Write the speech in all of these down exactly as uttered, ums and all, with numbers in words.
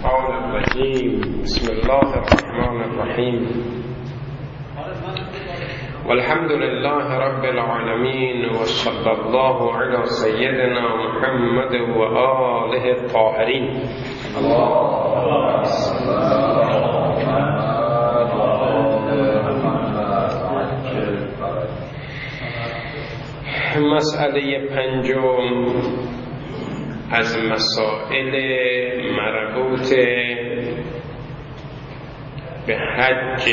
الشيطان الرجيم بسم الله الرحمن الرحيم والحمد لله رب العالمين وصلى الله على سيدنا محمد وآله الطاهرين. مسئله پنجم از مسائل مربوط به حج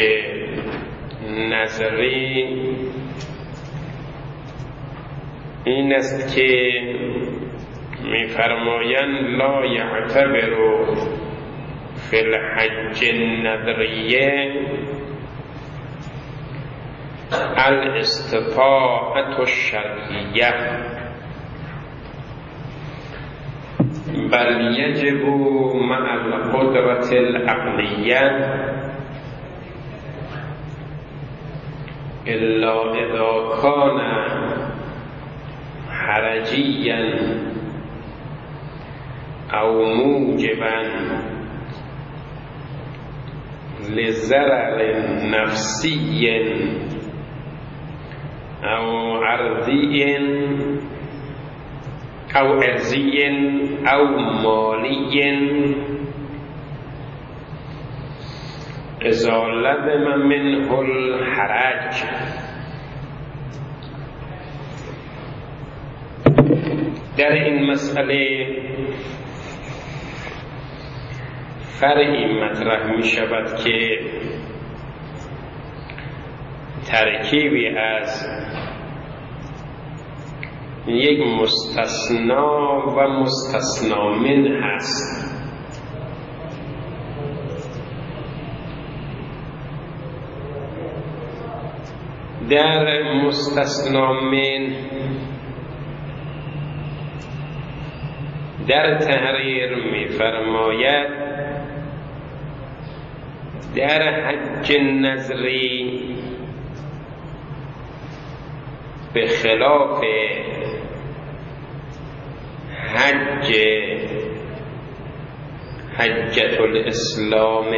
نظری این است که می‌فرمایند لا یعتبر فی الحج النظریه الاستطاعة الشرعیه بل یجب مع القدرة العقلیه الا اذا کان حرجیا او موجبا لضرر نفسی او عرضی او ارضی او مالی اذا لزم منه الحرج. در این مسئله فرعی مطرح می شود که ترکیبی از یک مستثنا و مستثنا من هست. در مستثنا من در تحریر می فرماید در حج نظری به خلاف حج حجة الاسلام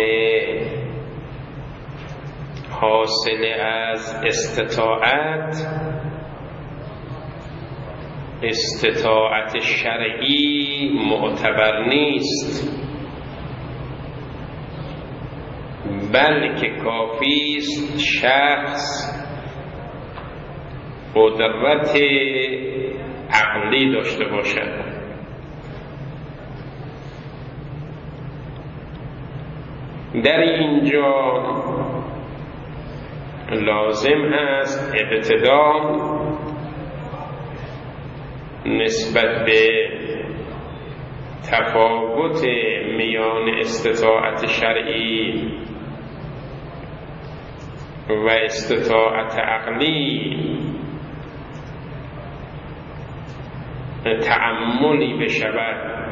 حاصل از استطاعت استطاعت شرعی معتبر نیست، بلکه کافی است شخص قدرت عقلی داشته باشد. در اینجا لازم است ابتدا نسبت به تفاوت میان استطاعت شرعی و استطاعت عقلی تأملی بشود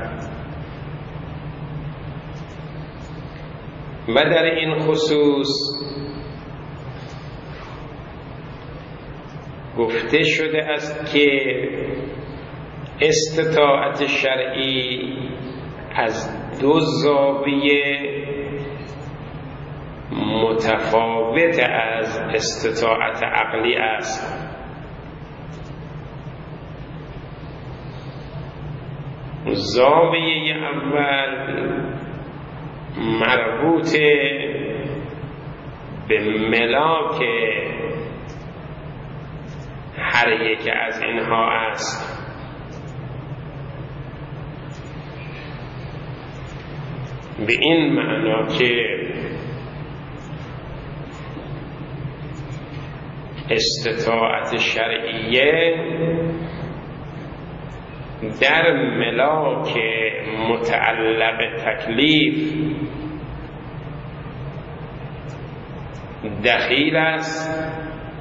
و در این خصوص گفته شده است که استطاعت شرعی از دو زاویه متفاوت از استطاعت عقلی است. زاویه اول مربوط به ملاک هر یک از اینها است. به این معنا که استطاعت شرعیه در ملاک متعلق تکلیف دخیل است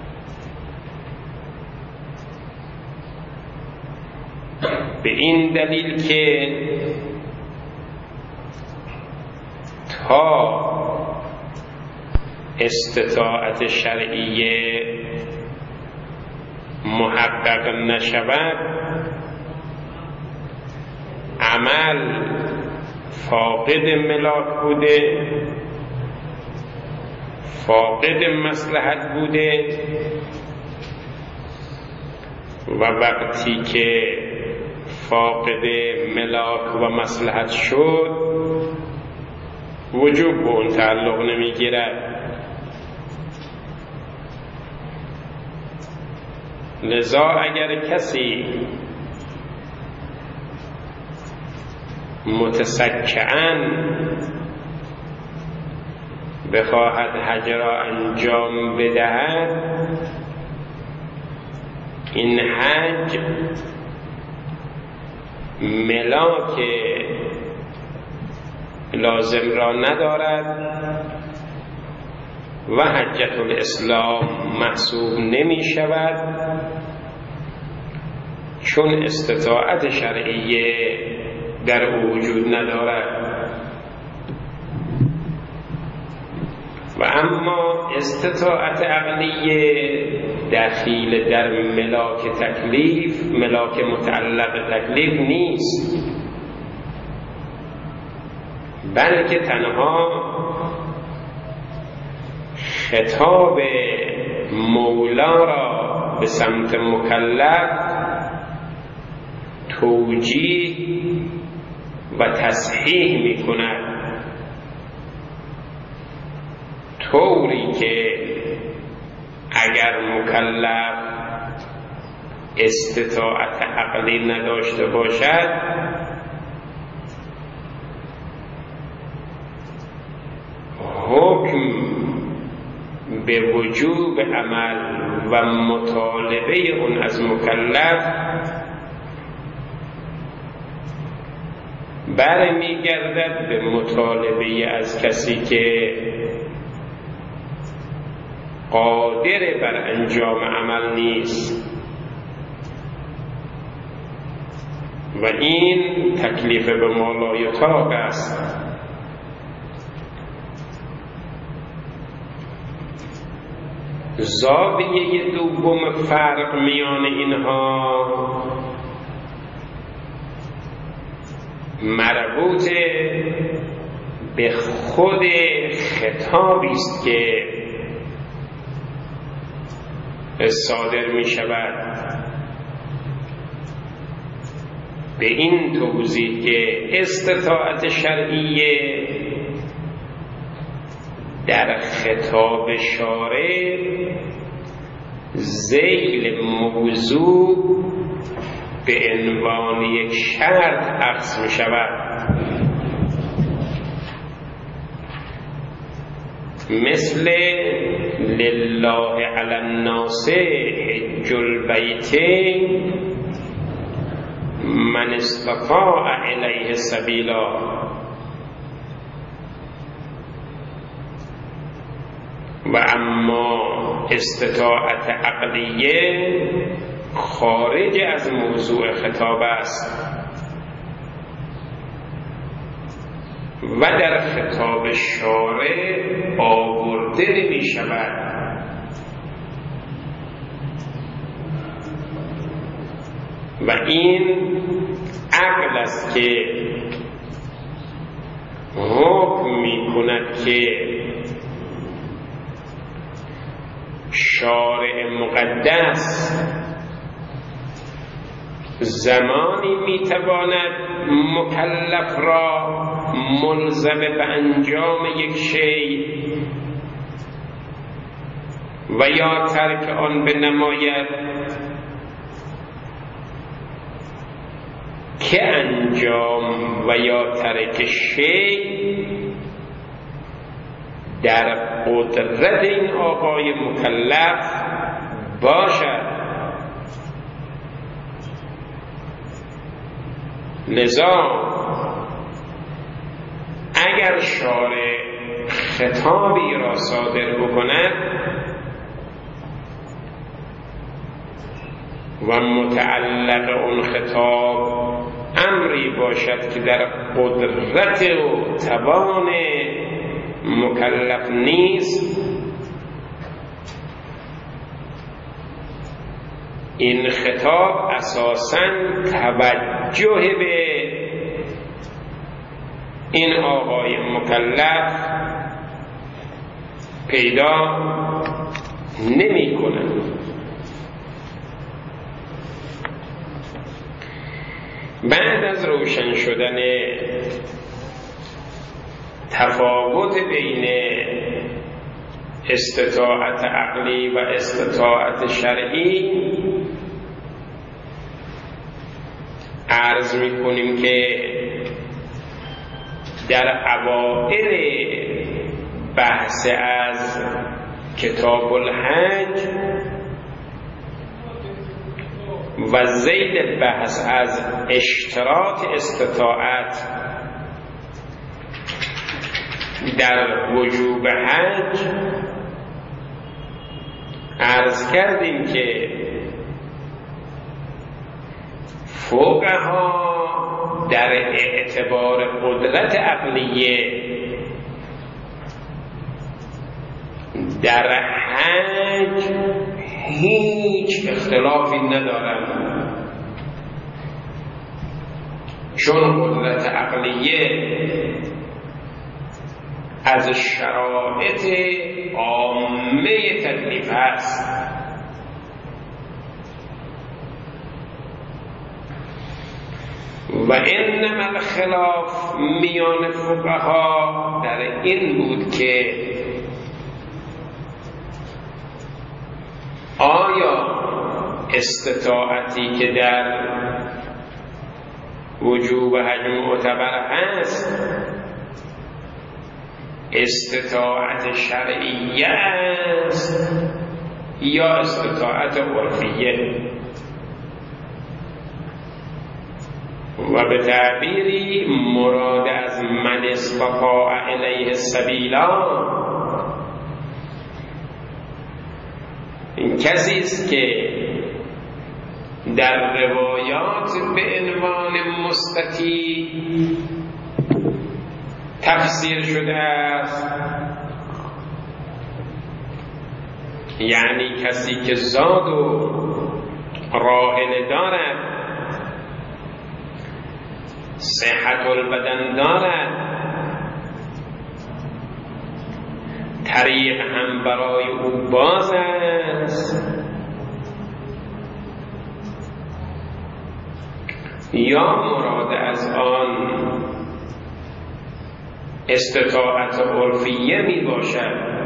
به این دلیل که تا استطاعت شرعیه محقق نشود عمل فاقد ملاک بوده، فاقد مصلحت بوده و وقتی که فاقد ملاک و مصلحت شد وجوب به اون تعلق نمیگیرد. لذا اگر کسی متسکعاً بخواهد حج را انجام بدهد، این حج ملاک لازم را ندارد و حجة الاسلام محسوب نمی شود، چون استطاعت شرعیه در او وجود ندارد. و اما استطاعت عقلیه دخیل در ملاک تکلیف، ملاک متعلق تکلیف نیست، بلکه تنها خطاب مولا را به سمت مکلف توجیه و تصحیح می کند، طوری که اگر مکلف استطاعت عقلی نداشته باشد حکم به وجوب عمل و مطالبه اون از مکلف برمیگردد به مطالبه از کسی که قادر بر انجام عمل نیست و این تکلیف به ما لا یطاق است. زاویه دوم فرق میان اینها مربوط به خود خطابی است که صادر می شود، به این توضیح که استطاعت شرعیه در خطاب شارع ذیل موضوع به عنوان یک شرط اخذ می شود، مثل لله علی الناس حج البیت من استطاع الیه سبیلا. و اما استطاعت عقلیه خارج از موضوع خطاب است و در خطاب شارع آورده نمی شود. و این عقل است که حکم می کند که شارع مقدس زمانی میتواند مکلف را ملزم به انجام یک شی و یا ترک آن بنماید که انجام و یا ترک شی در قدرت این آقای مکلف باشد. لذا اگر شارع خطابی را صادر بکند و متعلق اون خطاب امری باشد که در قدرت و توان مکلف نیست، این خطاب اساساً توجه به این آقای مکلف پیدا نمی کنند. بعد از روشن شدن تفاوت بین استطاعت عقلی و استطاعت شرعی، عرض می کنیم که در اوائل بحث از کتاب الحج و ذیل بحث از اشتراط استطاعت در وجوب حج عرض کردیم که فقها در اعتبار قدرت عقلیه در حج هیچ اختلافی ندارند، چون قدرت عقلیه از شرایط عامه تکلیف است. و انما الخلاف میان فقها در این بود که آیا استطاعتی که در وجوب حج معتبر هست استطاعت شرعیه است یا استطاعت عرفیه؟ و به تعبیری مراد از من استطاع الیه السبیلا این کسی است که در روایات به عنوان مستطیع تفسیر شده است، یعنی کسی که زاد و راحله دارد، صحت البدن دارد، طریق هم برای او باز است، یا مراد از آن استطاعت عرفیه می باشد.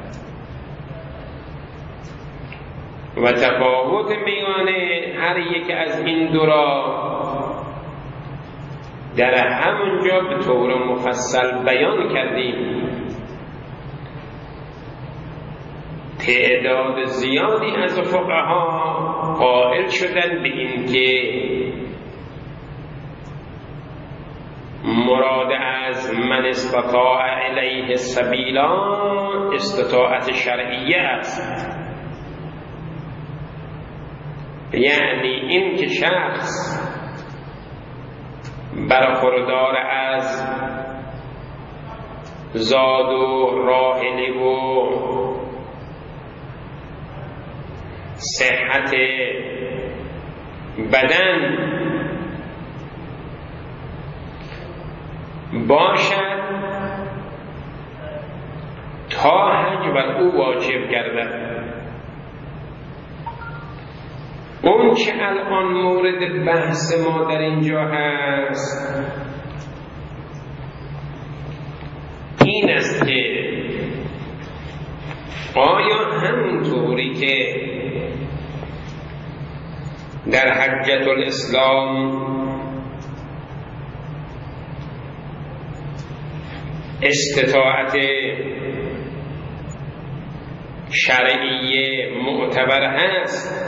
و تفاوت میان هر یک از این دو را در همونجا به طور مفصل بیان کردیم. تعداد زیادی از فقها قائل شدن به این که مراد از من استطاع الیه السبیلا استطاعت شرعیه است، یعنی این که شخص برخوردار از زاد و راحله و صحت بدن باشد تا حج بر او واجب گردد. اون که الان مورد بحث ما در اینجا هست این است که آیا همونطوری که در حجة الاسلام استطاعت شرعیه معتبر هست،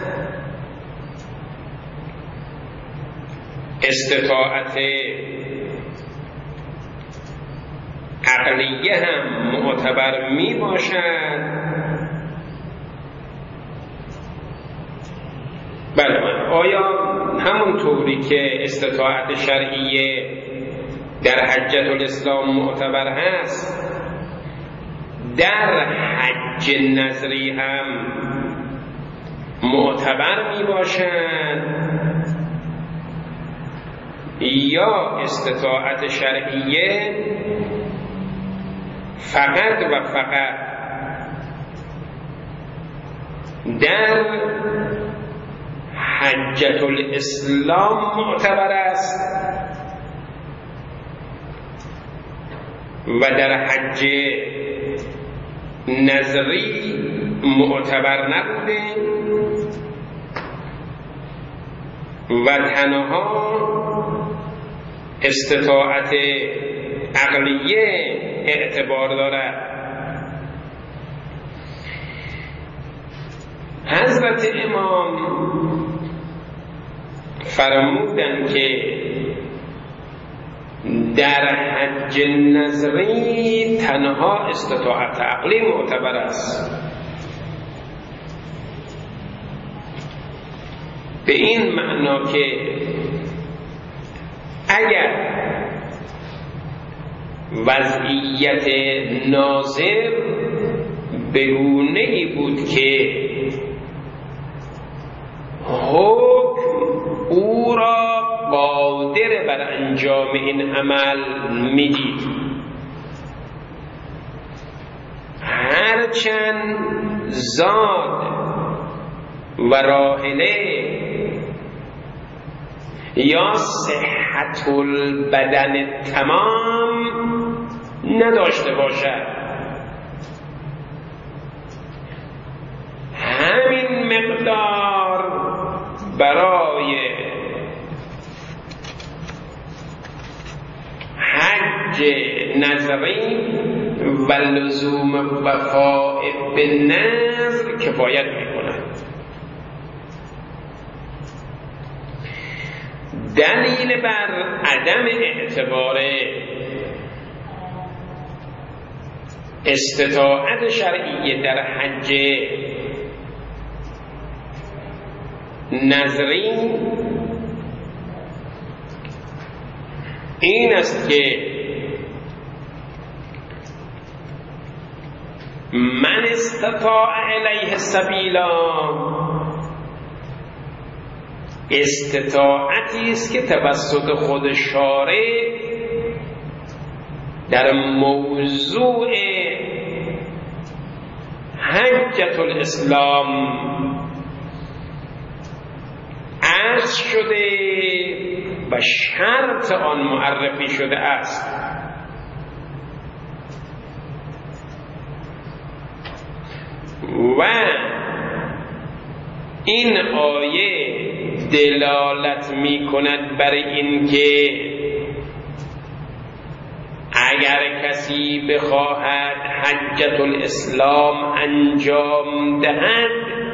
استطاعت عقلیه هم معتبر می باشد؟ بله. آیا همونطوری که استطاعت شرعیه در حجة الاسلام معتبر هست در حج نظری هم معتبر می باشد؟ یا استطاعت شرعیه فقط و فقط در حجة الاسلام معتبر است و در حج نظری معتبر نبوده و تنها استطاعت عقلیه اعتبار دارد. حضرت امام فرمودند که در حج نظری تنها استطاعت عقلی معتبر است. به این معنا که اگر وضعیت ناظر به گونه‌ای بود که حکم او را قادر بر انجام این عمل میدید، هرچند زاد و راحله یا صحت البدن تمام نداشته باشد، همین مقدار برای حج نظری و لزوم وفاء به نظر کفایت می‌کند. دلیل بر عدم اعتبار استطاعت شرعیه در حج نظری این است که من استطاع الیه سبیلا استطاعتی است که توسط خود شارع در موضوع حجة الاسلام عرض شده و شرط آن معرفی شده است. و این آیه دلالت می کند بر این که اگر کسی بخواهد حجة الاسلام انجام دهد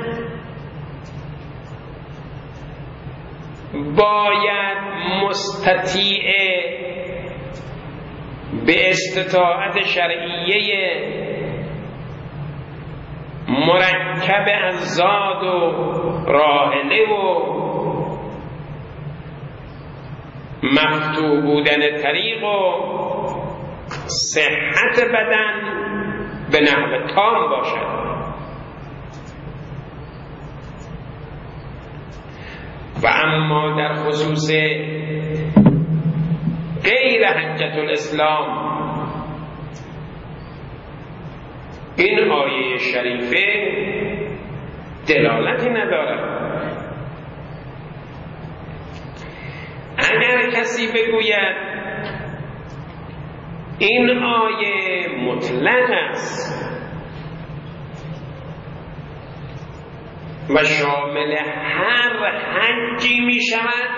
باید مستطیع به استطاعت شرعیه مرکب از زاد و راحله و مفتوح بودن طریق و صحت بدن به نحو تام باشد. و اما در خصوص غیر حجة الاسلام این آیه شریفه دلالتی ندارد. اگر کسی بگوید این آیه مطلق است و شامل هر حجی می شود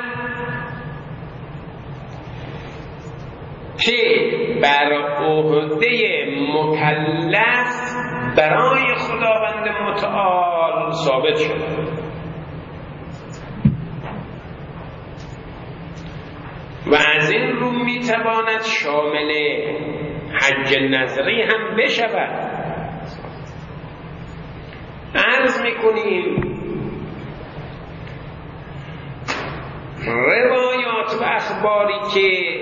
که بر عهده مکلف برای خداوند متعال ثابت شد و از این رو می تواند شامل حج نظری هم بشود. عرض می کنیم روایات و اخباری که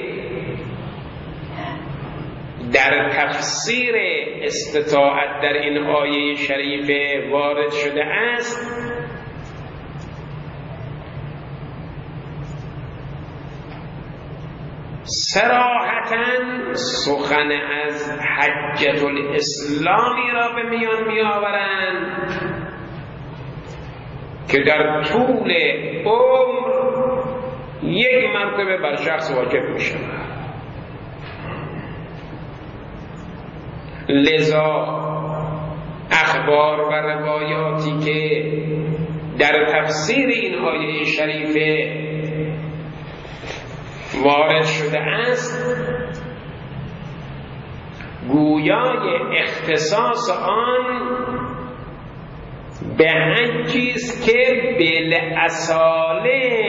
در تفسیر استطاعت در این آیه شریفه وارد شده است صراحتاً سخن از حجة الاسلامی را به میان می آورند که در طول عمر یک مرتبه بر شخص واجب می شود. لذا اخبار و روایاتی که در تفسیر این آیه شریفه وارد شده است گویای اختصاص آن به حجی است که بالاصاله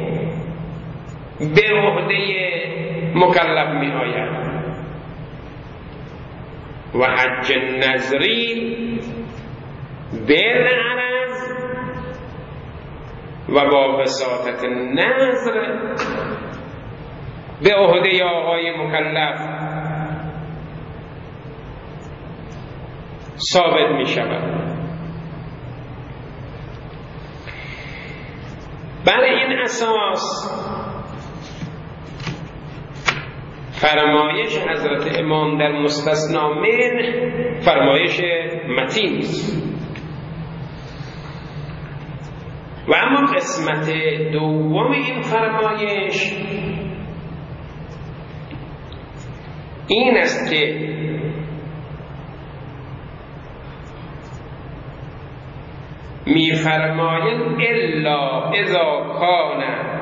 به عهده مکلف می آید و حج نظری بالعرض و با وساطت نظر به عهده آقای مکلف ثابت می شود. بر این اساس فرمایش حضرت امام در مستثنا من فرمایش متین است. و اما قسمت دوم این فرمایش این است که می فرمایند الا اذا کان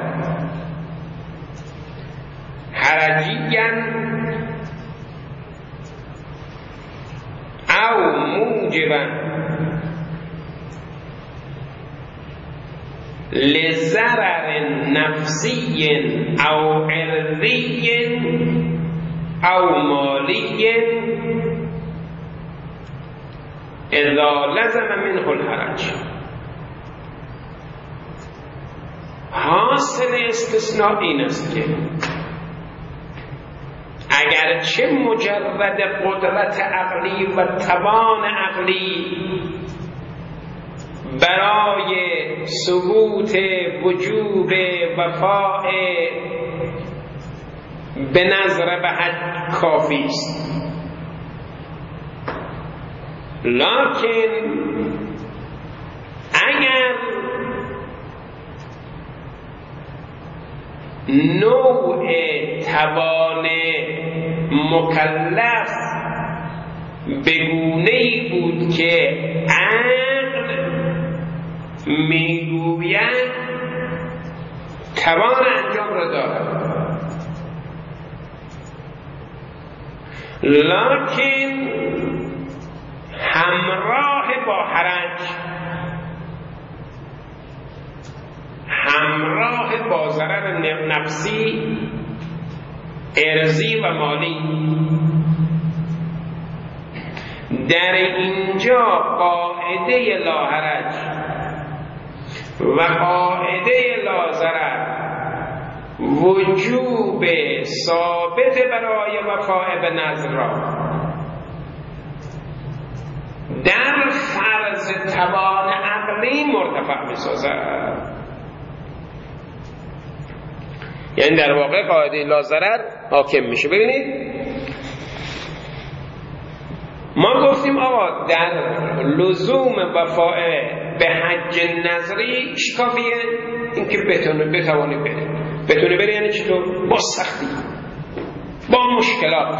حرجیاً او موجباً لضرر نفسی او عرضی او مالی اذا لزم منه الحرج. حاصل استثناء این است که اگرچه مجرد قدرت عقلی و توان عقلی برای ثبوت وجوب وفاء به نظر به حد کافی است، لکن اگر نوع توان مکلف بگونه‌ای بود که عقل میگوید توان انجام را دارد، لکن همراه با حرج، همراه با ضرر نفسی، ارضی و مالی، در اینجا قاعده لا حرج و قاعده لا ضرر وجوب ثابت برای وفاء به نظر را در فرض توان عقلی مرتفع می‌سازد. یعنی در واقع قاعده لا ضرر حاکم میشه. ببینید ما گفتیم آقا در لزوم وفاء به حج نظری چی کافیه؟ اینکه بتونه بتوانی بره. بتونه بره یعنی چطور؟ با سختی، با مشکلات،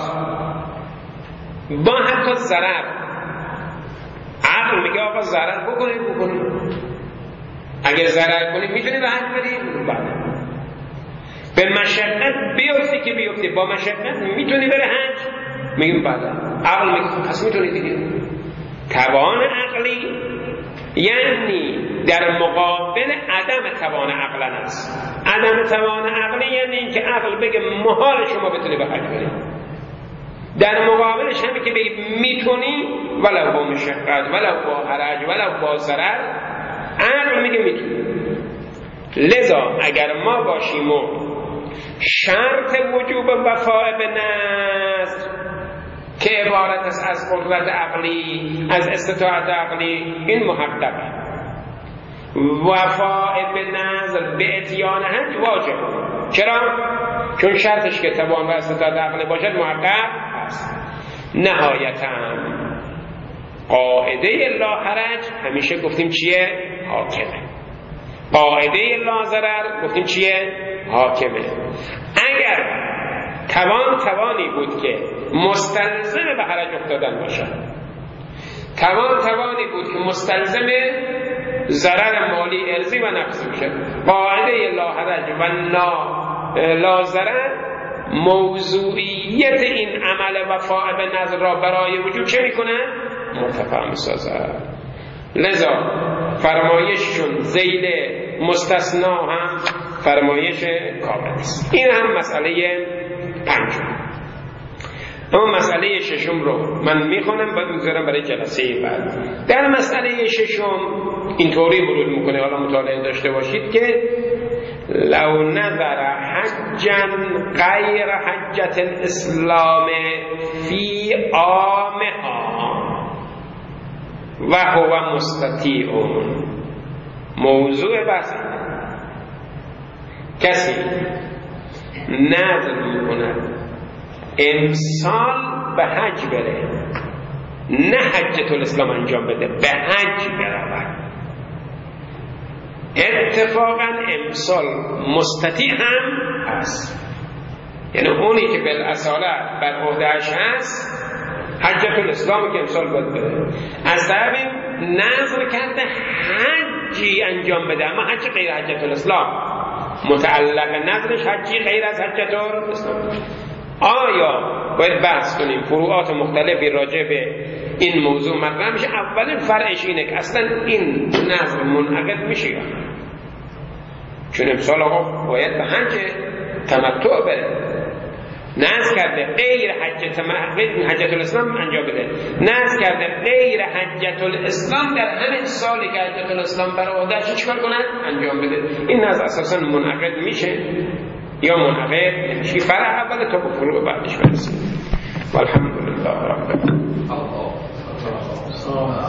با حتی ضرر. عقل میگه آقا ضرر بکنید بکنید، اگر ضرر کنید میتونی به حج برید، بله. به مشقت بیفتی که بیفتی، با مشقت میتونی بره حج، میگیم بله. عقل میگه پس میتونی دیگه. توان عقلی یعنی در مقابل عدم توان عقلن است. عدم توان عقلی یعنی اینکه عقل بگه محال شما بتونی به حج برید، در مقابلش همه که بگه میتونی ولو با مشقت ولو با حرج ولو با ضرر، عقل میگه میتونی. لذا اگر ما باشیم و شرط وجوب وفاء به نظر که عبارت است از قدرت عقلی، از استطاعت عقلی، این محققه. وفاء به نظر به اتیان حج واجب. چرا؟ چون شرطش که توان و استطاعت عقل باشد محقق است. نهایتاً قاعده لا حرج همیشه گفتیم چیه؟ حاکمه. قاعده لا ضرر گفتیم چیه؟ حاکمه. اگر توان توانی بود که مستلزم به حرج افتادن باشد، توان توانی بود که مستلزم ضرر مالی ارضی و نفسی باشد، قاعده لا حرج و نا لا ضرر موضوعیت این عمل وفاء به نظر را برای وجود چه میکنه؟ مرتفع میسازد. لذا فرمایششون ذیل مستثنا هم فرمایش کامل است. این هم مسئله پنجم. اما مسئله ششم رو من میخونم و میذارم برای جلسه بعد. در مسئله ششم اینطوری ورود میکنه، حالا مطالعه داشته باشید که لو نظر حجا غیر حجت الاسلام فی عامها و هو مستطیع. موضوع بحث کسی نظر میکند امسال به حج بره، نه حجت الاسلام انجام بده، به حج برود، اتفاقا امسال مستطیع هم هست، یعنی اونی که بالاصالت بر عهده‌اش هست حجت الاسلام که امسال باید بره، از طرف نظر کرده حجی انجام بده، اما حج غیر حجت الاسلام، متعلق نظرش حجی غیر از حجت الاسلام. آیا باید بحث کنیم فروعات مختلفی راجع به این موضوع مطرح میشه؟ اولین فرعش اینه که اصلا این نظر منعقد میشه یا نه، چون امسال آقا باید به حج تمتع بره، نظر کرده غیر حجت حجت الاسلام انجام بده، نظر کرده غیر حجت الاسلام در همین سالی که حجت الاسلام بر عهده‌اش چیکار کنن؟ انجام بده. این نظر اساسا منعقد میشه یا منعقد نمیشه؟ فرع اول تا به فروع بعدش برسیم. والحمدلله رب العالمین.